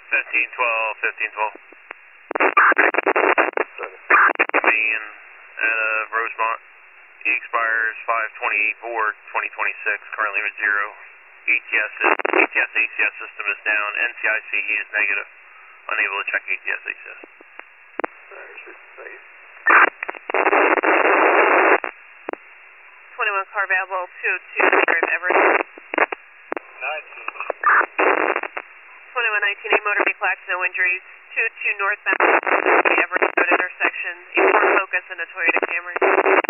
1512. Being at Rosemont. He expires 5/28/4/2026. Currently with 0. ETS ACS system is down. NCIC is negative. Unable to check ETS ACS. 21 car available, 202 Everett. 2119, a motor vehicle accident, no injuries. 22 northbound, Everett Road intersection. A Ford Focus and a Toyota Camry.